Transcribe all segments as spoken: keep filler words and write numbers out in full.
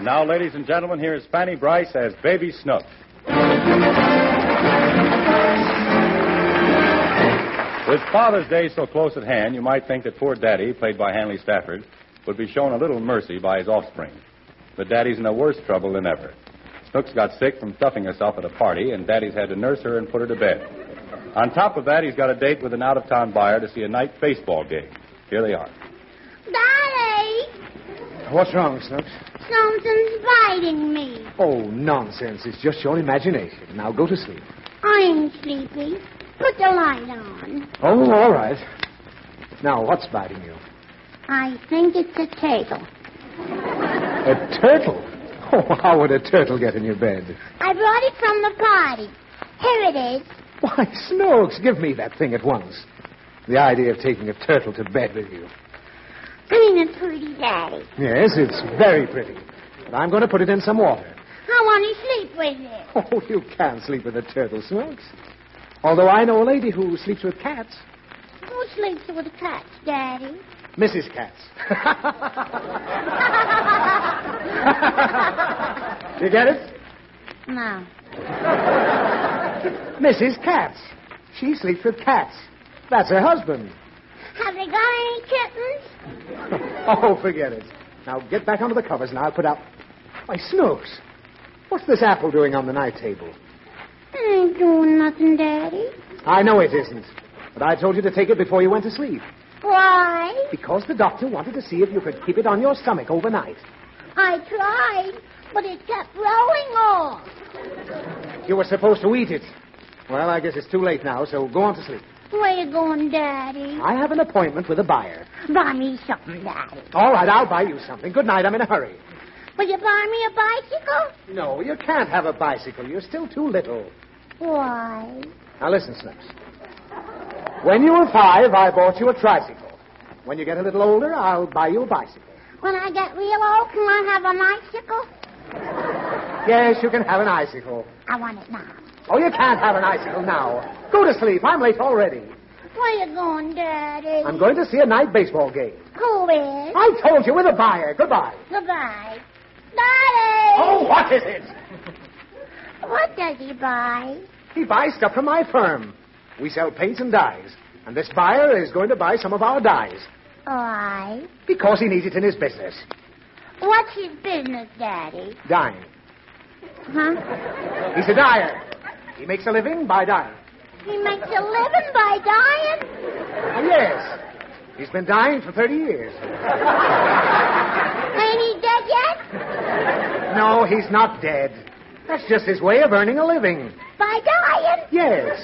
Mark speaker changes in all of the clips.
Speaker 1: And now, ladies and gentlemen, here is Fanny Bryce as Baby Snooks. With Father's Day so close at hand, you might think that poor Daddy, played by Hanley Stafford, would be shown a little mercy by his offspring. But Daddy's in a worse trouble than ever. Snooks got sick from stuffing herself at a party, and Daddy's had to nurse her and put her to bed. On top of that, he's got a date with an out-of-town buyer to see a night baseball game. Here they are.
Speaker 2: Daddy!
Speaker 3: What's wrong, Snooks?
Speaker 2: Something's biting me.
Speaker 3: Oh, nonsense. It's just your imagination. Now go to sleep.
Speaker 2: I ain't sleepy. Put the light on.
Speaker 3: Oh, all right. Now, what's biting you?
Speaker 2: I think it's a turtle.
Speaker 3: A turtle? Oh, how would a turtle get in your bed?
Speaker 2: I brought it from the party. Here it is.
Speaker 3: Why, Snooks, give me that thing at once. The idea of taking a turtle to bed with you.
Speaker 2: Ain't it pretty, Daddy?
Speaker 3: Yes, it's very pretty. But I'm going to put it in some water.
Speaker 2: I want to sleep with it.
Speaker 3: Oh, you can't sleep with a turtle, Snooks. Although I know a lady who sleeps with cats.
Speaker 2: Who sleeps with cats, Daddy?
Speaker 3: Missus Katz. You get it?
Speaker 2: No.
Speaker 3: Missus Katz. She sleeps with cats. That's her husband.
Speaker 2: Have they got any kittens?
Speaker 3: Oh, forget it. Now get back under the covers and I'll put out... Why, Snooks, what's this apple doing on the night table?
Speaker 2: It ain't doing nothing, Daddy.
Speaker 3: I know it isn't. But I told you to take it before you went to sleep.
Speaker 2: Why?
Speaker 3: Because the doctor wanted to see if you could keep it on your stomach overnight.
Speaker 2: I tried, but it kept rolling off.
Speaker 3: You were supposed to eat it. Well, I guess it's too late now, so go on to sleep.
Speaker 2: Where you going, Daddy?
Speaker 3: I have an appointment with a buyer.
Speaker 2: Buy me something, Daddy.
Speaker 3: All right, I'll buy you something. Good night. I'm in a hurry.
Speaker 2: Will you buy me a bicycle?
Speaker 3: No, you can't have a bicycle. You're still too little.
Speaker 2: Why?
Speaker 3: Now listen, Snooks. When you were five, I bought you a tricycle. When you get a little older, I'll buy you a bicycle.
Speaker 2: When I get real old, can I have an icicle?
Speaker 3: Yes, you can have an icicle.
Speaker 2: I want it now.
Speaker 3: Oh, you can't have an icicle now. Go to sleep. I'm late already.
Speaker 2: Where you going, Daddy?
Speaker 3: I'm going to see a night baseball game.
Speaker 2: Who is?
Speaker 3: I told you, with a buyer. Goodbye.
Speaker 2: Goodbye. Daddy!
Speaker 3: Oh, what is it?
Speaker 2: What does he buy?
Speaker 3: He buys stuff from my firm. We sell paints and dyes. And this buyer is going to buy some of our dyes.
Speaker 2: Why?
Speaker 3: Because he needs it in his business.
Speaker 2: What's his business, Daddy?
Speaker 3: Dyeing.
Speaker 2: Huh?
Speaker 3: He's a dyer. He makes a living by dyeing.
Speaker 2: He makes a living by dying?
Speaker 3: Oh, yes. He's been dying for thirty years.
Speaker 2: Ain't he dead yet?
Speaker 3: No, he's not dead. That's just his way of earning a living.
Speaker 2: By dying?
Speaker 3: Yes.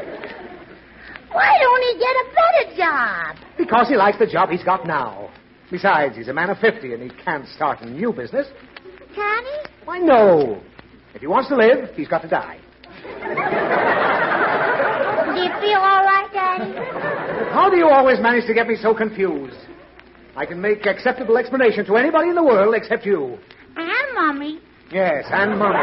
Speaker 2: Why don't he get a better job?
Speaker 3: Because he likes the job he's got now. Besides, he's a man of fifty and he can't start a new business.
Speaker 2: Can he?
Speaker 3: Why, no. If he wants to live, he's got to die.
Speaker 2: Do you feel all right, Daddy?
Speaker 3: How do you always manage to get me so confused? I can make acceptable explanation to anybody in the world except you.
Speaker 2: And Mommy.
Speaker 3: Yes, and Mommy.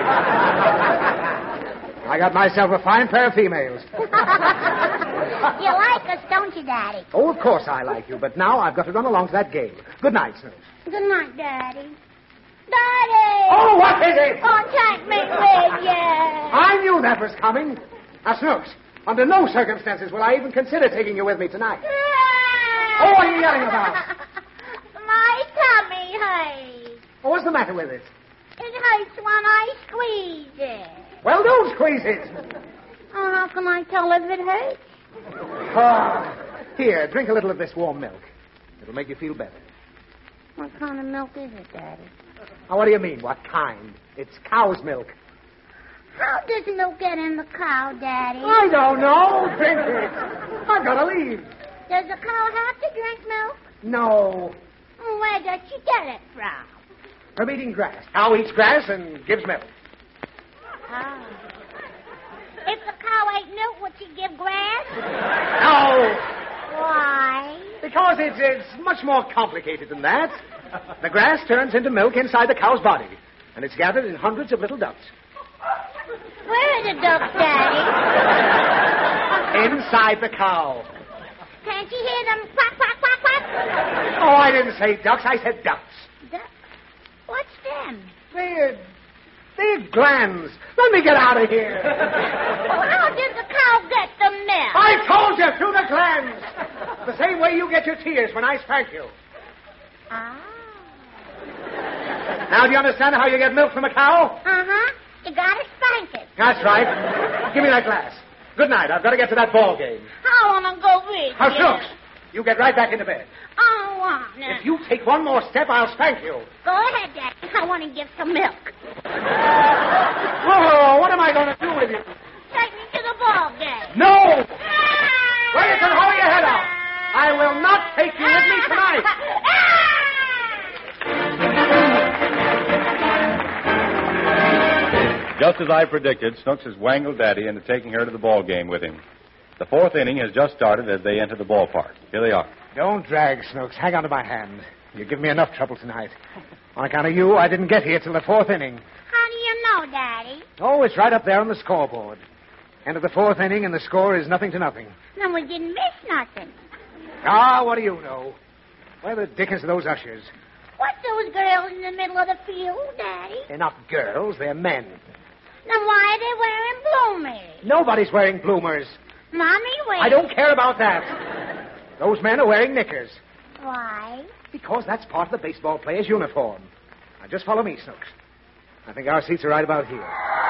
Speaker 3: I got myself a fine pair of females.
Speaker 2: You like us, don't you, Daddy?
Speaker 3: Oh, of course I like you, but now I've got to run along to that game. Good night, Snooks.
Speaker 2: Good night, Daddy. Daddy!
Speaker 3: Oh, what is it?
Speaker 2: Oh, take me with you.
Speaker 3: I knew that was coming. Now, Snooks, under no circumstances will I even consider taking you with me tonight. Oh, what are you yelling about?
Speaker 2: My tummy hurts.
Speaker 3: Oh, what's the matter with it?
Speaker 2: It hurts when I squeeze it.
Speaker 3: Well, don't squeeze it.
Speaker 2: Oh, how can I tell if it hurts?
Speaker 3: Oh, here, drink a little of this warm milk. It'll make you feel better.
Speaker 2: What kind of milk is it, Daddy?
Speaker 3: Now, what do you mean, what kind? It's cow's milk.
Speaker 2: How does milk get in the cow, Daddy?
Speaker 3: I don't know. Drink it. I've got to leave.
Speaker 2: Does the cow have to drink milk?
Speaker 3: No.
Speaker 2: Where does she get it from?
Speaker 3: From eating grass. Cow eats grass and gives milk.
Speaker 2: Oh. If the cow ate milk, would she give grass?
Speaker 3: No.
Speaker 2: Why?
Speaker 3: Because it's, it's much more complicated than that. The grass turns into milk inside the cow's body, and it's gathered in hundreds of little ducts.
Speaker 2: Where are the ducks, Daddy?
Speaker 3: Inside the cow.
Speaker 2: Can't you hear them quack, quack, quack, quack?
Speaker 3: Oh, I didn't say ducks. I said ducks.
Speaker 2: Ducks? What's them?
Speaker 3: They're, they're glands. Let me get out of here.
Speaker 2: Well, how did the cow get the milk?
Speaker 3: I told you, through the glands. The same way you get your tears when I spank you.
Speaker 2: Ah.
Speaker 3: Now, do you understand how you get milk from a cow?
Speaker 2: Uh-huh. You gotta spank it.
Speaker 3: That's right. Give me that glass. Good night. I've got to get to that ball game.
Speaker 2: I wanna go with
Speaker 3: Now,
Speaker 2: you.
Speaker 3: Snooks, you get right back into bed.
Speaker 2: I don't wanna.
Speaker 3: If you take one more step, I'll spank you.
Speaker 2: Go ahead, Daddy. I wanna give some milk.
Speaker 3: Oh, what am I going to do with you?
Speaker 2: Take me to the ball game.
Speaker 3: No! Well, you can hold your head out. I will not take you with me tonight.
Speaker 1: Just as I predicted, Snooks has wangled Daddy into taking her to the ball game with him. The fourth inning has just started as they enter the ballpark. Here they are.
Speaker 3: Don't drag, Snooks. Hang on to my hand. You give me enough trouble tonight. On account of you, I didn't get here till the fourth inning.
Speaker 2: How do you know, Daddy?
Speaker 3: Oh, it's right up there on the scoreboard. End of the fourth inning, and the score is nothing to nothing.
Speaker 2: Then we didn't miss nothing.
Speaker 3: Ah, what do you know? Where the dickens are those ushers?
Speaker 2: What's those girls in the middle of the field, Daddy?
Speaker 3: They're not girls, they're men.
Speaker 2: Then why are they wearing bloomers?
Speaker 3: Nobody's wearing bloomers.
Speaker 2: Mommy wears...
Speaker 3: I don't care about that. Those men are wearing knickers.
Speaker 2: Why?
Speaker 3: Because that's part of the baseball player's uniform. Now, just follow me, Snooks. I think our seats are right about here.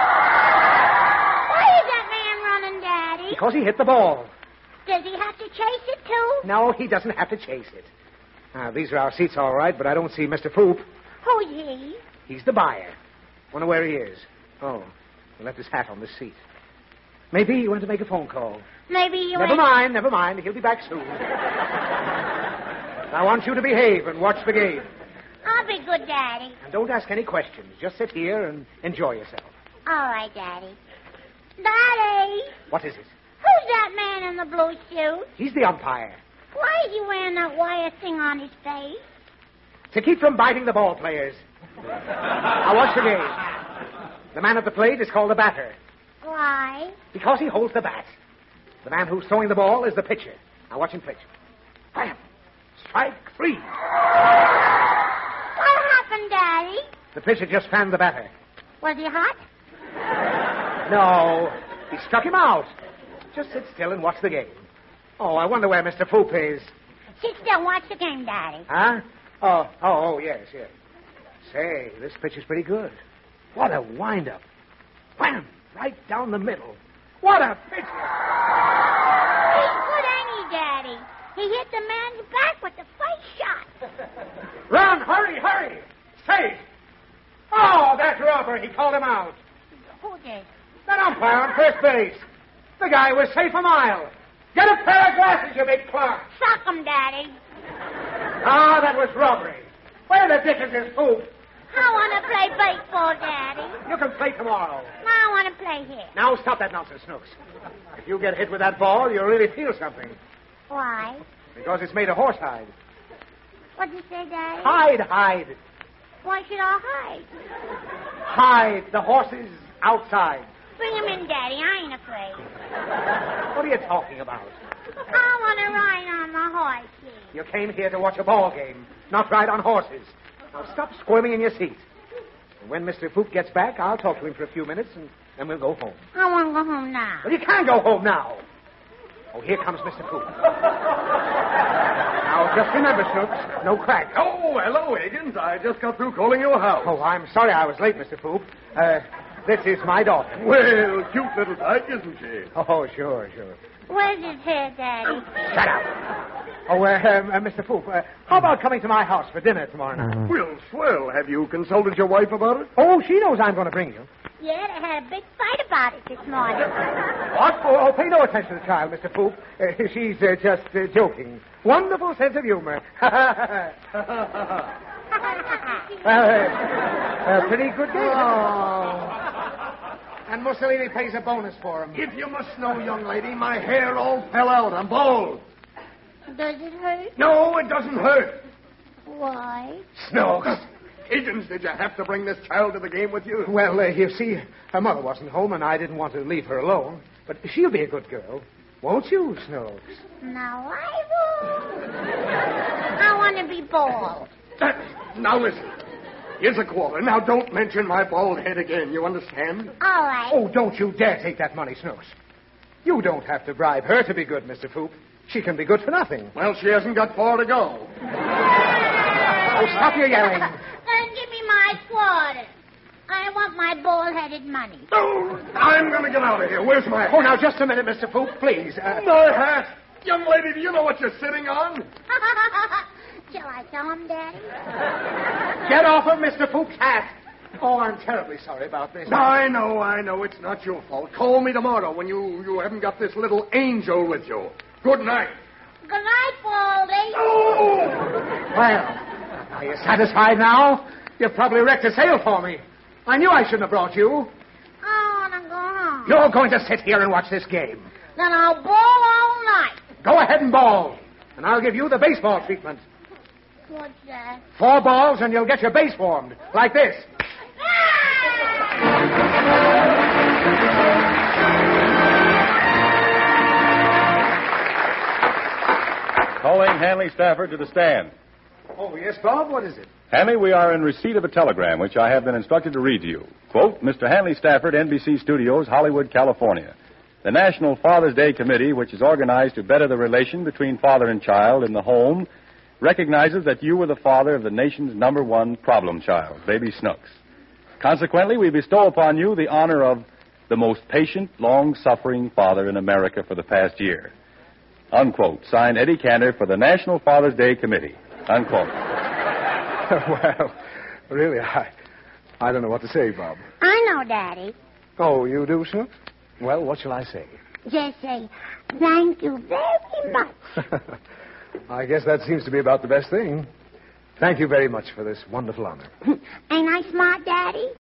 Speaker 2: Why is that man running, Daddy?
Speaker 3: Because he hit the ball.
Speaker 2: Does he have to chase it, too?
Speaker 3: No, he doesn't have to chase it. Now, these are our seats, all right, but I don't see Mister Foop.
Speaker 2: Who's he?
Speaker 3: He's the buyer. Wonder where he is. Oh, he left his hat on this seat. Maybe he went to make a phone call.
Speaker 2: Maybe you
Speaker 3: Never
Speaker 2: ain't...
Speaker 3: mind, never mind. He'll be back soon. I want you to behave and watch the game.
Speaker 2: I'll be good, Daddy.
Speaker 3: And don't ask any questions. Just sit here and enjoy yourself.
Speaker 2: All right, Daddy. Daddy!
Speaker 3: What is it?
Speaker 2: Who's that man in the blue suit?
Speaker 3: He's the umpire.
Speaker 2: Why is he wearing that wire thing on his face?
Speaker 3: To keep from biting the ball players. Now watch the game. The man at the plate is called the batter.
Speaker 2: Why?
Speaker 3: Because he holds the bat. The man who's throwing the ball is the pitcher. Now watch him pitch. Bam! Strike three.
Speaker 2: What happened, Daddy?
Speaker 3: The pitcher just fanned the batter.
Speaker 2: Was he hot?
Speaker 3: No, he struck him out. Just sit still and watch the game. Oh, I wonder where Mister Foop is.
Speaker 2: Sit still, watch the game, Daddy.
Speaker 3: Huh? Oh, oh, oh, yes, yes. Say, this pitch is pretty good. What a wind-up. Wham! Right down the middle. What a pitcher!
Speaker 2: He's good, ain't he, Daddy? He hit the man's back with the first shot.
Speaker 3: Run, hurry, hurry! Say! Oh, that robber, he called him out.
Speaker 2: Who did?
Speaker 3: That umpire on first base. The guy was safe a mile. Get a pair of glasses, you big clock.
Speaker 2: Suck him, Daddy.
Speaker 3: Ah, that was robbery. Where the dickens is Foop?
Speaker 2: I want to play baseball, Daddy.
Speaker 3: You can play tomorrow.
Speaker 2: No, I want to play here.
Speaker 3: Now stop that nonsense, Snooks. If you get hit with that ball, you'll really feel something.
Speaker 2: Why?
Speaker 3: Because it's made of horsehide.
Speaker 2: What'd you say, Daddy?
Speaker 3: Hide, hide.
Speaker 2: Why should I hide?
Speaker 3: Hide the horses outside.
Speaker 2: Bring him in, Daddy. I ain't afraid.
Speaker 3: What are you talking about?
Speaker 2: I want to ride on the horses.
Speaker 3: You came here to watch a ball game, not ride on horses. Now stop squirming in your seat. And when Mister Foop gets back, I'll talk to him for a few minutes, and then we'll go home.
Speaker 2: I want to go home now.
Speaker 3: Well, you can't go home now. Oh, here comes Mister Foop. Now, just remember, Snooks, no crack.
Speaker 4: Oh, hello, Higgins. I just got through calling your house.
Speaker 3: Oh, I'm sorry I was late, Mister Foop. Uh, this is my daughter.
Speaker 4: Well, cute little tyke, isn't she?
Speaker 3: Oh, sure, sure.
Speaker 2: Where's his hair, Daddy?
Speaker 3: Shut up. Oh, uh, um, uh, Mister Foop, uh, how about coming to my house for dinner tomorrow night?
Speaker 4: Well, swell. Have you consulted your wife about it?
Speaker 3: Oh, she knows I'm going to bring you.
Speaker 2: Yeah, they had a big fight about it this morning.
Speaker 3: What? Oh, oh, pay no attention to the child, Mister Foop. Uh, she's uh, just uh, joking. Wonderful sense of humor. Well, uh, uh, pretty good game.
Speaker 4: Oh.
Speaker 3: And Mussolini pays a bonus for him.
Speaker 4: If you must know, young lady, my hair all fell out. I'm bald.
Speaker 2: Does it hurt?
Speaker 4: No, it doesn't hurt.
Speaker 2: Why?
Speaker 4: Snooks. Higgins, did you have to bring this child to the game with you?
Speaker 3: Well, uh, you see, her mother wasn't home, and I didn't want to leave her alone. But she'll be a good girl. Won't you, Snooks?
Speaker 2: No, I won't. I want to be bald.
Speaker 4: Uh, now listen. Here's a quarter. Now, don't mention my bald head again. You understand?
Speaker 2: All right.
Speaker 3: Oh, don't you dare take that money, Snooks. You don't have to bribe her to be good, Mister Foop. She can be good for nothing.
Speaker 4: Well, she hasn't got far to go.
Speaker 3: Oh, stop your yelling.
Speaker 2: Then give me my quarter. I want my bald-headed money.
Speaker 4: Oh, I'm going to get out of here. Where's my hat?
Speaker 3: Oh, now, just a minute, Mister Foop, please. Uh,
Speaker 4: My hat? Young lady, do you know what you're sitting on?
Speaker 2: Shall I tell him, Daddy?
Speaker 3: Get off of Mister Foop's hat. Oh, I'm terribly sorry about this.
Speaker 4: I know, I know. It's not your fault. Call me tomorrow when you, you haven't got this little angel with you. Good night.
Speaker 2: Good night, Baldy.
Speaker 4: Oh!
Speaker 3: Well, are you satisfied now? You've probably wrecked a sale for me. I knew I shouldn't have brought you.
Speaker 2: I want to go home.
Speaker 3: You're going to sit here and watch this game.
Speaker 2: Then I'll bowl all night.
Speaker 3: Go ahead and ball, and I'll give you the baseball treatment.
Speaker 2: What's that?
Speaker 3: Four balls, and you'll get your base formed, like this.
Speaker 1: Calling Hanley Stafford to the stand.
Speaker 3: Oh, yes, Bob? What is it?
Speaker 1: Hanley, we are in receipt of a telegram which I have been instructed to read to you. Quote, Mister Hanley Stafford, N B C Studios, Hollywood, California. The National Father's Day Committee, which is organized to better the relation between father and child in the home, recognizes that you were the father of the nation's number one problem child, baby Snooks. Consequently, we bestow upon you the honor of the most patient, long-suffering father in America for the past year. Unquote. Signed, Eddie Cantor for the National Father's Day Committee. Unquote.
Speaker 3: Well, really, I, I don't know what to say, Bob.
Speaker 2: I know, Daddy.
Speaker 3: Oh, you do, Snooks? Well, what shall I say?
Speaker 2: Just say, thank you very much.
Speaker 3: I guess that seems to be about the best thing. Thank you very much for this wonderful honor.
Speaker 2: Ain't I smart, Daddy?